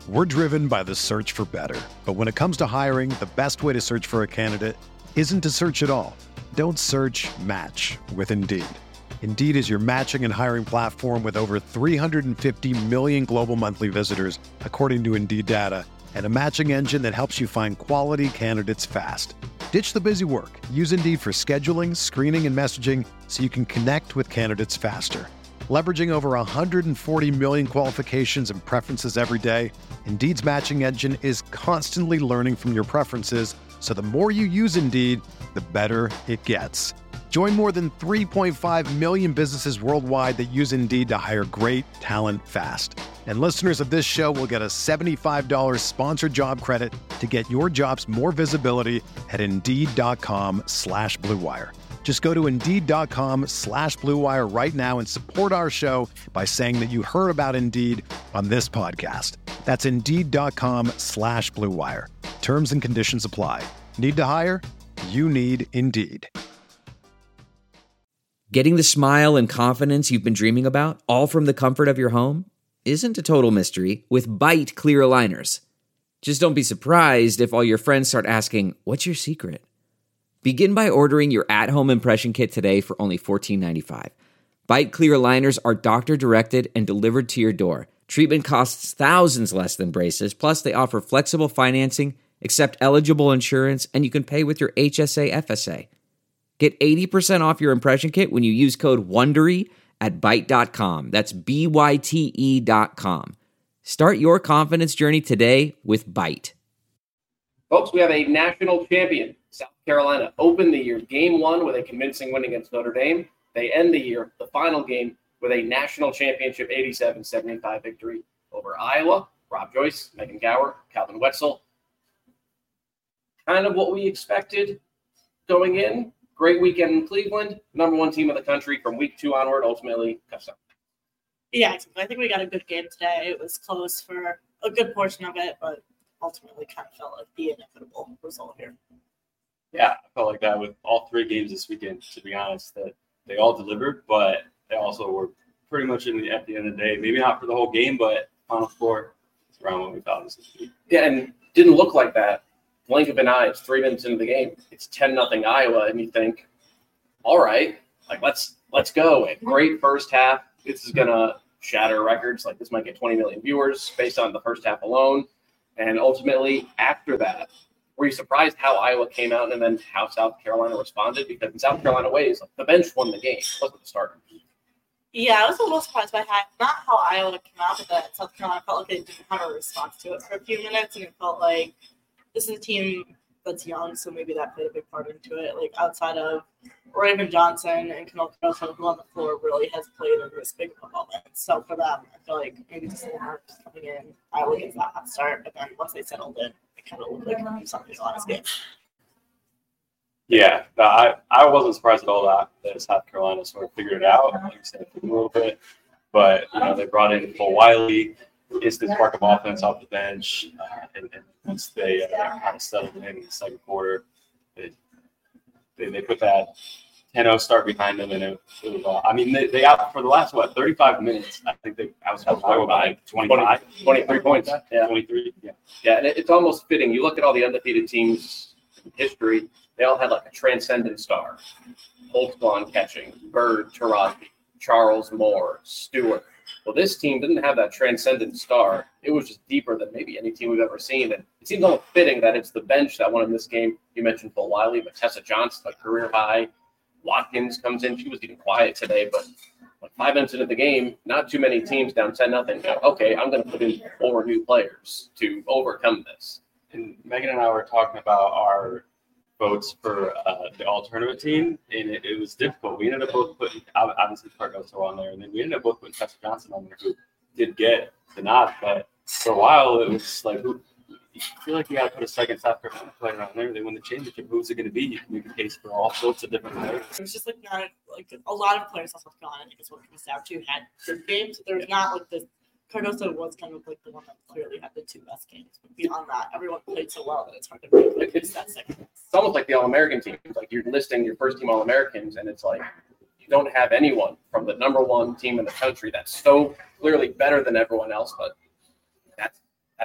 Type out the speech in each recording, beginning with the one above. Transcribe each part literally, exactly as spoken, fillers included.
We're driven by the search for better. But when it comes to hiring, the best way to search for a candidate isn't to search at all. Don't search, match with Indeed. Indeed is your matching and hiring platform with over three hundred fifty million global monthly visitors, according to Indeed data, and a matching engine that helps you find quality candidates fast. Ditch the busy work. Use Indeed for scheduling, screening, and messaging so you can connect with candidates faster. Leveraging over one hundred forty million qualifications and preferences every day, Indeed's matching engine is constantly learning from your preferences, so the more you use Indeed, the better it gets. Join more than three point five million businesses worldwide that use Indeed to hire great talent fast. And listeners of this show will get a seventy-five dollars sponsored job credit to get your jobs more visibility at Indeed.com slash Blue Wire. Just go to Indeed.com slash Blue Wire right now and support our show by saying that you heard about Indeed on this podcast. That's Indeed.com slash Blue Wire. Terms and conditions apply. Need to hire? You need Indeed. Getting the smile and confidence you've been dreaming about, all from the comfort of your home, isn't a total mystery with Byte clear aligners. Just don't be surprised if all your friends start asking, "What's your secret?" Begin by ordering your at-home impression kit today for only fourteen ninety-five. Byte clear aligners are doctor-directed and delivered to your door. Treatment costs thousands less than braces, plus they offer flexible financing, accept eligible insurance, and you can pay with your H S A F S A. Get eighty percent off your impression kit when you use code WONDERY at byte dot com. That's B Y T E dot com. Start your confidence journey today with Byte. Folks, we have a national champion. South Carolina opened the year game one with a convincing win against Notre Dame. They end the year, the final game, with a national championship eighty-seven seventy-five victory over Iowa. Rob Joyce, Megan Gower, Calvin Wetzel. Kind of what we expected going in. Great weekend in Cleveland. Number one team in the country from week two onward, ultimately touchdown. Yeah, I think we got a good game today. It was close for a good portion of it, but ultimately kind of felt like the inevitable result here. Yeah, I felt like that with all three games this weekend, to be honest, that they all delivered, but they also were pretty much in the, at the end of the day, maybe not for the whole game, but final score is around what we thought it was going to be. Yeah, and didn't look like that. Blink of an eye, it's three minutes into the game. It's ten nothing Iowa, and you think, all right, like let's let's go. A great first half. This is gonna shatter records. Like this might get twenty million viewers based on the first half alone. And ultimately, after that, were you surprised how Iowa came out and then how South Carolina responded? Because in South Carolina ways, like, the bench won the game. It wasn't the starters. Yeah, I was a little surprised by how, not how Iowa came out, but that South Carolina felt like they didn't have a response to it for a few minutes, and it felt like this is a team that's young, so maybe that played a big part into it. Like outside of Raven Johnson and Canal Carlson, who on the floor really has played in this big football moment. So for them, I feel like maybe just a little nerves coming in. Iowa gets that hot start, but then once they settled in, it kind of looked like something's on his game. Yeah, no, I, I wasn't surprised at all that, that South Carolina sort of figured it out, like you said, a little bit. But, you know, they brought in Cole Wiley, instant spark of offense off the bench. Uh, and, and once they uh, kind of settled in in the second quarter, they, they, they put that ten oh start behind them. And it, it was all, I mean, they, they out for the last, what, thirty-five minutes. I think they, I was talking about like twenty-five, twenty-three points. Yeah. twenty-three. Yeah. Yeah. And it, it's almost fitting. You look at all the undefeated teams in history, they all had like a transcendent star. Holtzblatt catching, Bird, Taraji, Charles Moore, Stewart. Well, this team didn't have that transcendent star. It was just deeper than maybe any team we've ever seen. And it seems almost fitting that it's the bench that won in this game. You mentioned Cole Wiley, but Tessa Johnson, a career high. Watkins comes in. She was even quiet today, but like five minutes into the game, not too many teams down ten nothing. Okay, I'm going to put in four new players to overcome this. And Megan and I were talking about our votes for uh, the all-tournament team, and it, it was difficult. We ended up both putting, obviously, Cardoso on there, and then we ended up both putting Tessa Johnson on there, who did get the nod. But for a while, it was like, who, you feel like you got to put a second South Carolina player on there. They win the championship. Who's it going to be? You can make a case for all sorts of different players. It was just like not like a lot of players on South Carolina, I think is what it comes down to, had good games. There's not like this. Cardoso was kind of like the one that clearly had the two best games. But beyond that, everyone played so well that it's hard to make like, it's that second. It's almost like the All-American team. Like you're listing your first team All-Americans, and it's like you don't have anyone from the number one team in the country that's so clearly better than everyone else. But that's that's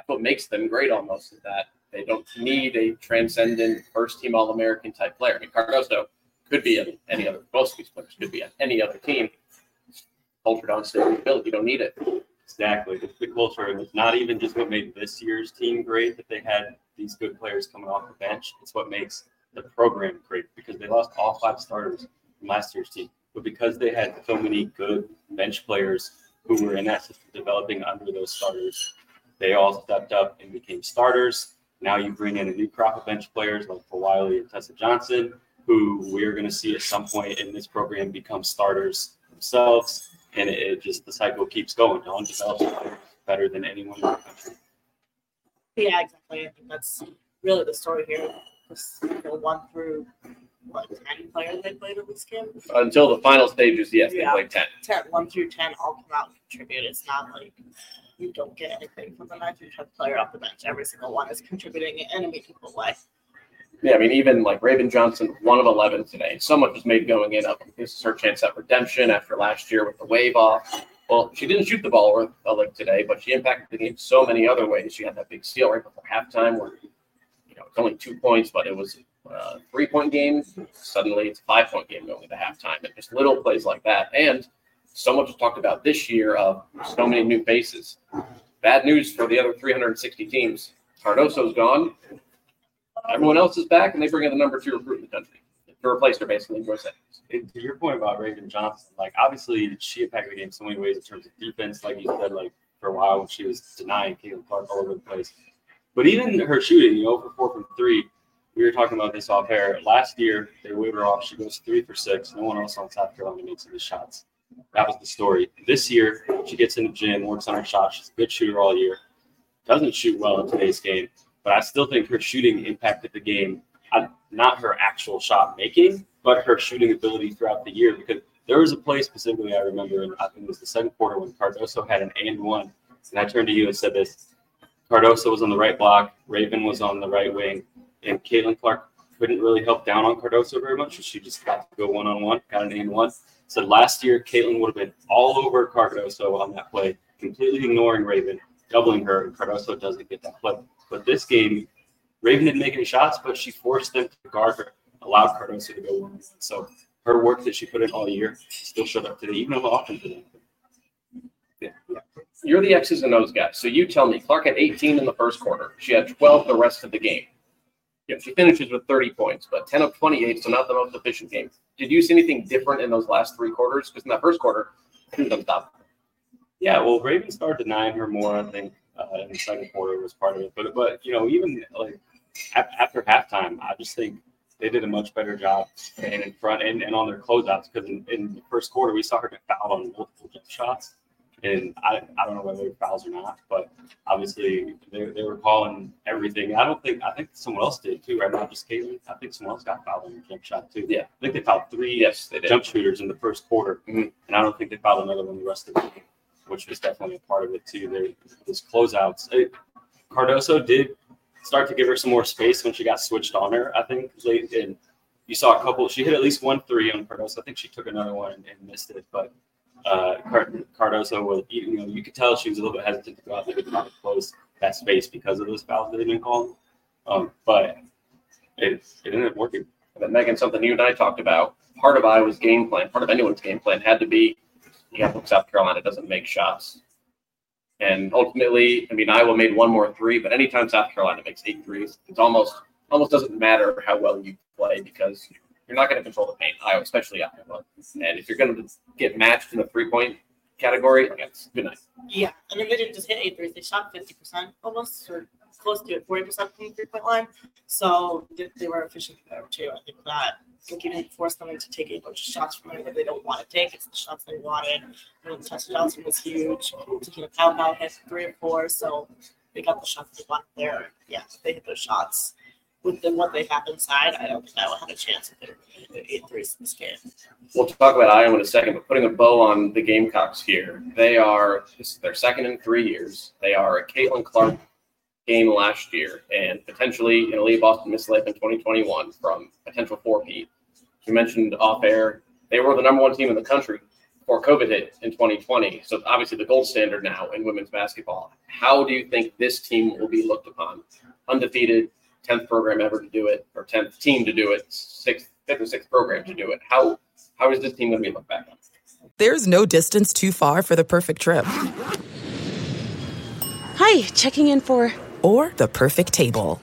what makes them great almost is that they don't need a transcendent first-team All-American type player. I mean, Cardoso could be at any other, most of these players could be at any other team. Culture on stage built, you don't need it. Exactly. The, the culture, it's not even just what made this year's team great that they had these good players coming off the bench. It's what makes the program great because they lost all five starters from last year's team. But because they had so many good bench players who were in that system developing under those starters, they all stepped up and became starters. Now you bring in a new crop of bench players like Wiley and Tessa Johnson, who we're going to see at some point in this program become starters themselves. And it, it just, the cycle keeps going. Dawn develops players better than anyone in the country. Yeah, exactly. I think that's really the story here. Just you know, one through, what, ten players they played in this game? Until the final stages, yes, Yeah. they played ten. ten, one through ten all come out and contribute. It's not like you don't get anything from the nine through ten player off the bench. Every single one is contributing in a meaningful way. Yeah, I mean, even like Raven Johnson, one of eleven today. So much was made going in of this is her chance at redemption after last year with the wave off. Well, she didn't shoot the ball worth a lick today, but she impacted the game so many other ways. She had that big steal right before halftime where, you know, it's only two points, but it was a three-point game. Suddenly it's a five-point game going into halftime. And just little plays like that. And so much was talked about this year of so many new faces. Bad news for the other three hundred sixty teams. Cardoso's gone. Everyone else is back, and they bring in the number two recruit in the country to replace her, basically, Joyce Edmonds. To your point about Raven Johnson, like obviously she impacted the game so many ways in terms of defense, like you said, like for a while when she was denying Caitlin Clark all over the place. But even her shooting, you know, for four from three, we were talking about this off air. Last year, they waved her off. She goes three for six. No one else on South Carolina makes any shots. That was the story. This year, she gets in the gym, works on her shot. She's a good shooter all year. Doesn't shoot well in today's game. But I still think her shooting impacted the game, not her actual shot making, but her shooting ability throughout the year. Because there was a play specifically I remember, and I think it was the second quarter when Cardoso had an and one. And I turned to you and said this. Cardoso was on the right block, Raven was on the right wing, and Caitlin Clark couldn't really help down on Cardoso very much. She just got to go one-on-one, got an and one. So last year, Caitlin would have been all over Cardoso on that play, completely ignoring Raven, doubling her, and Cardoso doesn't get that play. But this game, Raven didn't make any shots, but she forced them to guard her, allowed Cardoso to go one. So her work that she put in all year still showed up today, even on the offensive end. Yeah. yeah. You're the X's and O's guy. So you tell me, Clark had eighteen in the first quarter. She had twelve the rest of the game. Yeah, she finishes with thirty points, but ten of twenty-eight, so not the most efficient game. Did you see anything different in those last three quarters? Because in that first quarter, she was unstoppable. Yeah, well, Raven started denying her more, I think. Uh, in the second quarter was part of it, but but you know even like after halftime, I just think they did a much better job staying in front and, and on their closeouts because in, in the first quarter we saw her get fouled on multiple jump shots, and I I don't know whether they were fouls or not, but obviously they they were calling everything. I don't think I think someone else did too, right? Not just Caitlin. I think someone else got fouled on the jump shot too. Yeah, I think they fouled three yes, they did. jump shooters in the first quarter, mm-hmm. and I don't think they fouled another one the rest of the game, which was definitely a part of it too. There, those closeouts. It, Cardoso did start to give her some more space when she got switched on her, I think, late. And you saw a couple. She hit at least one three on Cardoso. I think she took another one and, and missed it. But uh, Cardoso was, you know, you could tell she was a little bit hesitant to go out there to try to close that space because of those fouls that they've been calling. Um, but it, it ended up working. And then, Megan, something you and I talked about, part of Iowa's game plan, part of anyone's game plan had to be, you have to look, South Carolina doesn't make shots. And ultimately, I mean, Iowa made one more three, but anytime South Carolina makes eight threes, it's almost almost doesn't matter how well you play because you're not going to control the paint, Iowa, especially Iowa. And if you're going to get matched in the three-point category, that's good night. Yeah, and then they didn't just hit eight threes. They shot fifty percent almost, or close to it, forty percent from the three-point line. So they, they were efficient there, too. I think that like you didn't force them to take a bunch of shots from it that they don't want to take. It's the shots they wanted. I mean, Tessa Johnson was huge. Taking a pow pow hit three or four, so they got the shots they wanted there. Yeah, they hit those shots. With the, what they have inside, I don't think Iowa had a chance if they were going to eight threes in this game. We'll talk about Iowa in a second, but putting a bow on the Gamecocks here, they are this is their second in three years. They are a Caitlin Clark game last year, and potentially you know, leave Boston Miss Life in twenty twenty-one from potential four-peat. You mentioned off air, they were the number one team in the country before COVID hit in twenty twenty. So obviously the gold standard now in women's basketball. How do you think this team will be looked upon? Undefeated, tenth program ever to do it, or tenth team to do it, sixth, fifth or sixth program to do it. How how is this team going to be looked back on? There's no distance too far for the perfect trip. Hi, checking in for... Or the perfect table.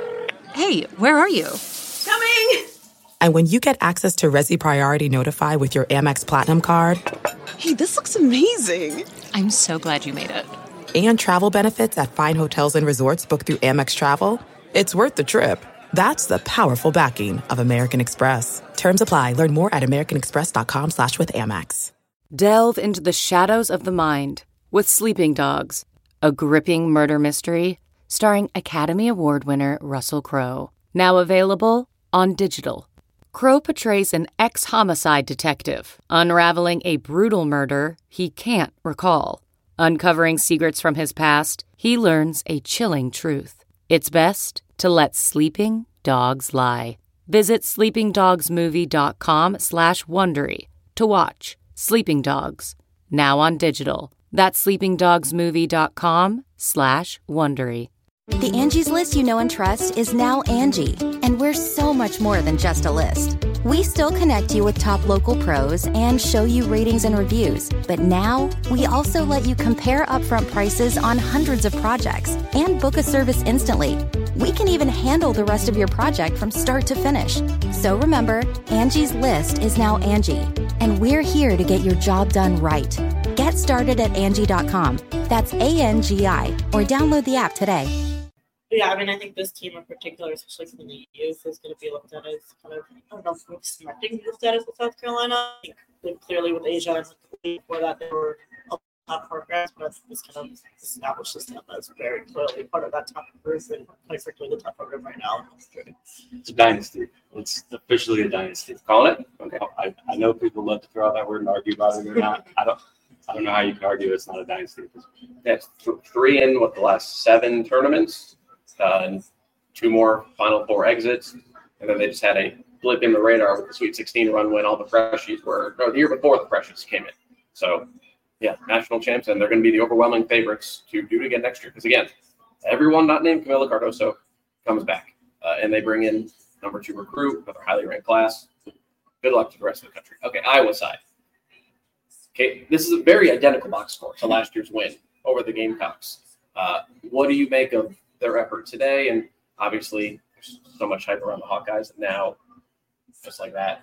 Hey, where are you? Coming! And when you get access to Resi Priority Notify with your Amex Platinum card... Hey, this looks amazing. I'm so glad you made it. And travel benefits at fine hotels and resorts booked through Amex Travel, it's worth the trip. That's the powerful backing of American Express. Terms apply. Learn more at americanexpress.com slash with Amex. Delve into the shadows of the mind with Sleeping Dogs, a gripping murder mystery starring Academy Award winner Russell Crowe. Now available on digital. Crowe portrays an ex-homicide detective unraveling a brutal murder he can't recall. Uncovering secrets from his past, he learns a chilling truth. It's best to let sleeping dogs lie. Visit sleepingdogsmovie.com slash Wondery to watch Sleeping Dogs, now on digital. That's sleepingdogsmovie.com slash Wondery. The Angie's List you know and trust is now Angie, and we're so much more than just a list. We still connect you with top local pros and show you ratings and reviews, but now we also let you compare upfront prices on hundreds of projects and book a service instantly. We can even handle the rest of your project from start to finish. So remember, Angie's List is now Angie, and we're here to get your job done right. Get started at Angie dot com. That's A N G I, or download the app today. Yeah, I mean, I think this team in particular, especially for the youth, is going to be looked at as kind of, I don't know if we're cementing the status of South Carolina. I think they clearly with Asia and with the league before that, they were a top programs, but this kind of establishes them as very clearly part of that top group and quite frankly the top program right now. It's a dynasty. It's officially a dynasty. Call it? Okay. I, I know people love to throw out that word and argue about it or not. I don't I don't know how you can argue it's not a dynasty. That's th- three in with the last seven tournaments. Uh, and two more Final Four exits, and then they just had a blip in the radar with the Sweet sixteen run when all the freshies were, no, the year before the freshies came in. So, yeah, national champs, and they're going to be the overwhelming favorites to do it again next year. Because, again, everyone not named Camila Cardoso comes back, uh, and they bring in number two recruit, another highly ranked class. Good luck to the rest of the country. Okay, Iowa side. Okay, this is a very identical box score to last year's win over the Gamecocks. Uh, what do you make of their effort today? And obviously there's so much hype around the Hawkeyes that now, just like that,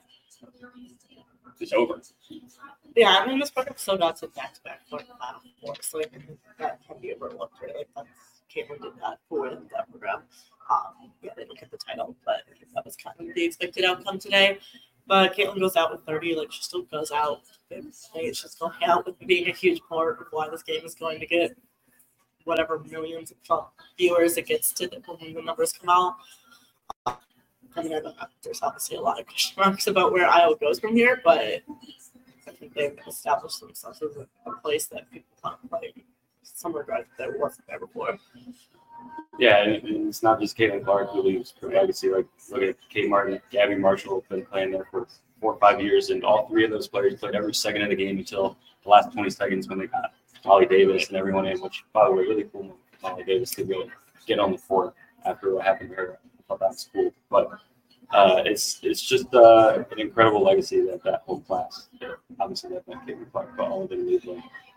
it's over. Yeah, I mean, this program still got some back-to-back for the Final Four, so I think that can be overlooked, right? Like, that's, Caitlin did that for that program. Um, yeah, they didn't get the title, but I think that was kind of the expected outcome today. But Caitlin goes out with thirty, like, she still goes out. It's just going out with being a huge part of why this game is going to get whatever millions of viewers it gets to when the numbers come out. Uh, I mean, I don't know. There's obviously a lot of question marks about where Iowa goes from here, but I think they've established themselves as a, a place that people want to play. Some regard that there wasn't there before. Yeah, and it's not just Caitlin Clark who leaves her legacy. Like, look at Kate Martin, Gabby Marshall have been playing there for four or five years, and all three of those players played every second of the game until the last twenty seconds when they got Molly Davis and everyone in, which, by the way, really cool for Molly Davis to go get on the court after what happened to her. I thought that was cool. But uh, it's it's just uh, an incredible legacy that that whole class, obviously, that that Caitlin Clark, but all of them leave.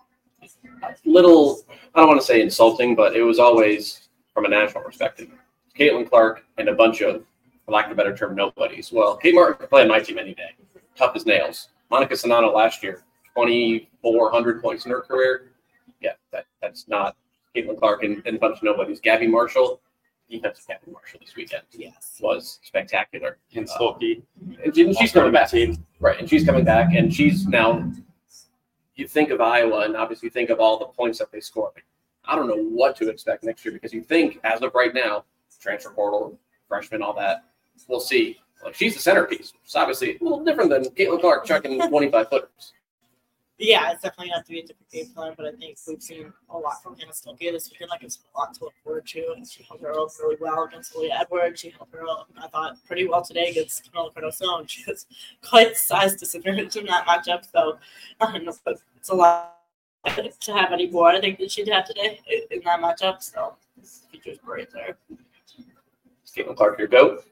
Little, I don't want to say insulting, but it was always, from a national perspective, Caitlin Clark and a bunch of, for lack of a better term, nobodies. Well, Kate Martin could play on my team any day. Tough as nails. Monica Sonata last year, twenty-four hundred points in her career. Yeah, that, that's not Caitlin Clark and, and a bunch of nobodies. Gabby Marshall, defensive Gabby Marshall this weekend, yes, was spectacular. And Stolke. Uh, and, she, and she's coming back. Right, and she's coming back, and she's now, you think of Iowa, and obviously think of all the points that they scored. I don't know what to expect next year, because you think, as of right now, transfer portal, freshman, all that, we'll see. Like, she's the centerpiece. It's obviously a little different than Caitlin Clark chucking twenty-five footers. Yeah, it's definitely going to have to be a different game plan, but I think we've seen a lot from Hannah Stuelke this weekend. Like, it's a lot to look forward to, and she held her own really well against Leah Edwards. She held her own, I thought, pretty well today against Camila Cardoso. She was quite a size disadvantage in that matchup, so um, it's a lot to have any more, I think, than she'd have today in that matchup, so the future's great there. Caitlin Clark, your GOAT?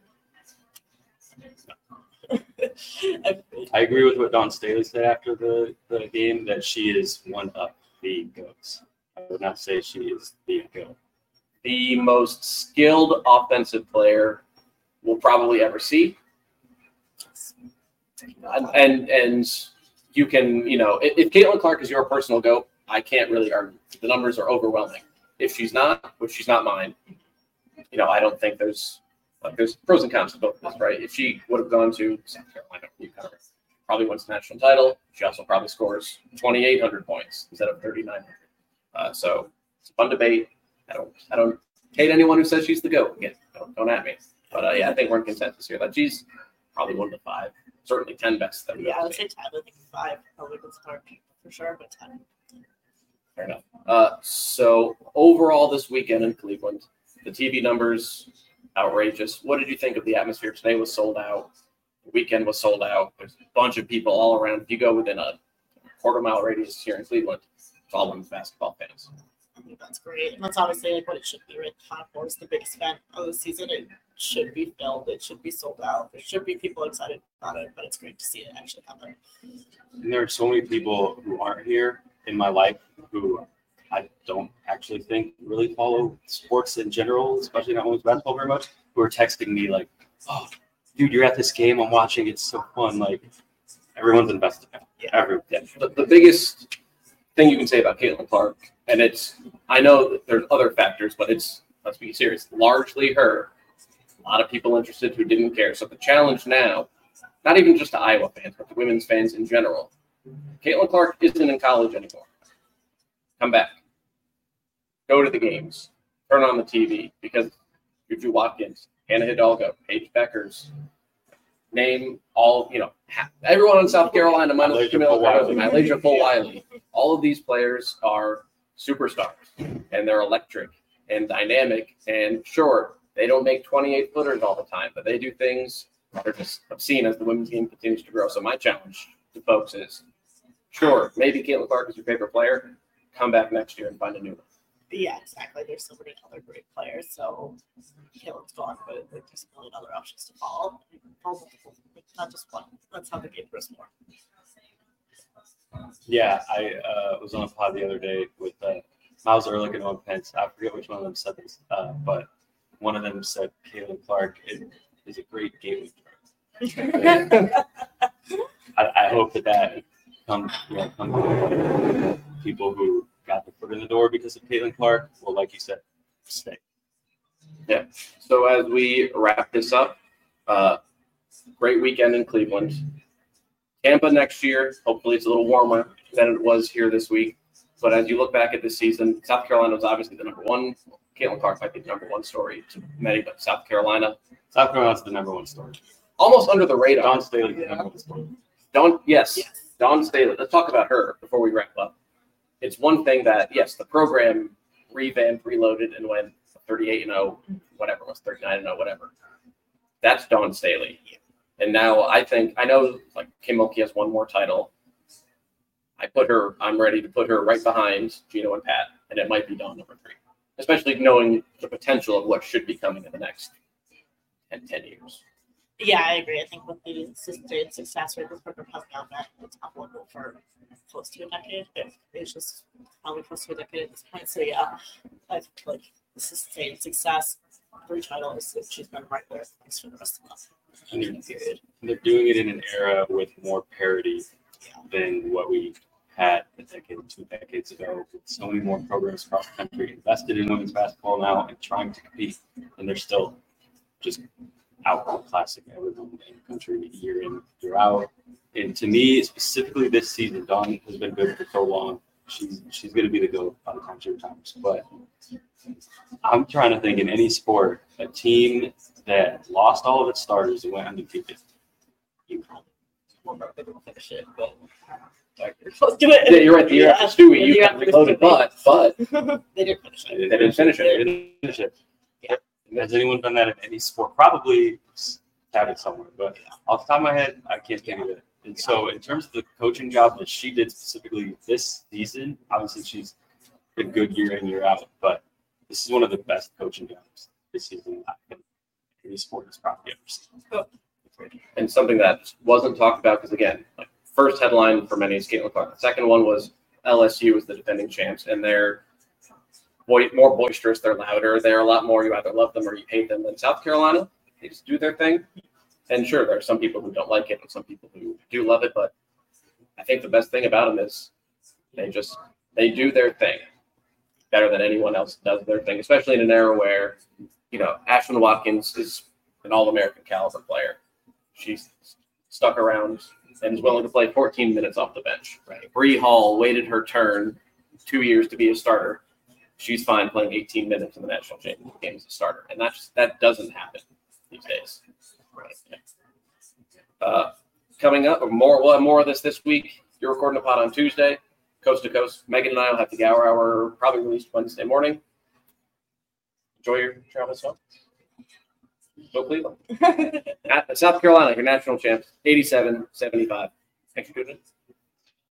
I agree with what Dawn Staley said after the, the game, that she is one of the GOATs. I would not say she is the GOAT. The most skilled offensive player we'll probably ever see. And and you can, you know, if, if Caitlin Clark is your personal GOAT, I can't really argue. The numbers are overwhelming. If she's not, which she's not mine, you know, I don't think there's Like there's pros and cons to both of this, right? If she would have gone to South Carolina, probably wins the national title. She also probably scores twenty-eight hundred points instead of thirty-nine hundred. Uh, so it's a fun debate. I don't, I don't hate anyone who says she's the GOAT. Again, don't, don't at me. But uh, yeah, I think we're in consensus here that she's probably one of the five, certainly ten best. That yeah, I would say ten. I think five probably would start for sure, but ten. Fair enough. Uh, so overall, this weekend in Cleveland, the T V numbers. Outrageous. What did you think of the atmosphere? Today was sold out. The weekend was sold out. There's a bunch of people all around. If you go within a quarter mile radius here in Cleveland, it's all women's basketball fans. I think that's great. And that's obviously like what it should be, right? The Final Four is the biggest event of the season. It should be filled. It should be sold out. There should be people excited about it, but it's great to see it actually happen. And there are so many people who aren't here in my life who I don't actually think really follow sports in general, especially not women's basketball very much, who are texting me like, oh, dude, you're at this game. I'm watching. It's so fun. Like, everyone's invested. Yeah, everyone. Yeah. The, the biggest thing you can say about Caitlin Clark, and it's, I know that there's other factors, but it's, let's be serious, largely her. A lot of people interested who didn't care. So the challenge now, not even just to Iowa fans, but to women's fans in general, Caitlin Clark isn't in college anymore. Come back. Go to the games, turn on the T V, because Juju Watkins, Hannah Hidalgo, Paige Beckers, name all, you know, everyone in South Carolina, minus Camila Cardoso, Malaysia Fulwiley. All of these players are superstars, and they're electric and dynamic. And sure, they don't make twenty-eight footers all the time, but they do things that are just obscene as the women's game continues to grow. So my challenge to folks is, sure, maybe Caitlin Clark is your favorite player. Come back next year and find a new one. Yeah, exactly. There's so many other great players. So Caitlin's gone, but there's a million other options to follow. Not just one. That's how the game grows more. Yeah, I uh, was on a pod the other day with uh, Miles Ehrlich and Owen Pence. I forget which one of them said this, uh, but one of them said Caitlin Clark is, is a great gateway drug. I, I hope that that comes, you know, comes to people who got the foot in the door because of Caitlin Clark. Well, like you said, stay. Yeah. So as we wrap this up, uh, great weekend in Cleveland. Tampa next year, hopefully it's a little warmer than it was here this week. But as you look back at this season, South Carolina was obviously the number one. Caitlin Clark might be the number one story to many, but South Carolina. South Carolina's the number one story. Almost under the radar. Dawn Staley's the number one story. Dawn, yes, yes. Dawn Staley. Let's talk about her before we wrap up. It's one thing that, yes, the program revamped, reloaded, and went thirty-eight and oh, whatever it was, thirty-nine and oh, whatever. That's Dawn Staley. And now I think, I know like Kim Mulkey has one more title. I put her, I'm ready to put her right behind Gino and Pat, and it might be Dawn number three, especially knowing the potential of what should be coming in the next ten, ten years. Yeah, I agree. I think with the sustained success rate this program has now been the top level for close to a decade. It's just probably close to a decade at this point. So yeah, I think like the sustained success, three titles, she's been right there thanks for the rest of the and period. They're doing it in an era with more parity yeah. than what we had a decade or two decades ago. With so many more programs across the country invested in women's basketball now and trying to compete, and they're still just outclassing everyone in the country year in, year out. And to me, specifically this season, Dawn has been good for so long. She's she's going to be the GOAT by the time she retires. But I'm trying to think in any sport, a team that lost all of its starters and went undefeated. You Well, they don't finish it, but Let's do it. Yeah, you're right. The year after Stewie, you got reloaded, but but they didn't finish it. They didn't finish it. They didn't finish it. Yeah. Has anyone done that in any sport? Probably have it somewhere, but off the top of my head, I can't think of it. And so, in terms of the coaching job that she did specifically this season, obviously she's been good year in, year out, but this is one of the best coaching jobs this season in any sport has probably ever seen. Oh. And something that wasn't talked about, because again, like first headline for many is Caitlin Clark. The second one was L S U as the defending champs, and they're boy, more boisterous, they're louder, they're a lot more, you either love them or you hate them. Than South Carolina, they just do their thing. And sure, there are some people who don't like it and some people who do love it, but I think the best thing about them is they just, they do their thing better than anyone else does their thing, especially in an era where, you know, Ashlyn Watkins is an All-American caliber player. She's stuck around and is willing to play fourteen minutes off the bench. Right. Bree Hall waited her turn two years to be a starter. She's fine playing eighteen minutes in the national championship game as a starter, and that just, that doesn't happen these days. Right. Uh, coming up, more we'll have more of this this week. You're recording a pod on Tuesday, coast to coast. Megan and I will have the Gower Hour probably released Wednesday morning. Enjoy your travels home. Go Cleveland. At South Carolina, your national champs, eighty-seven seventy-five. Thanks for tuning in.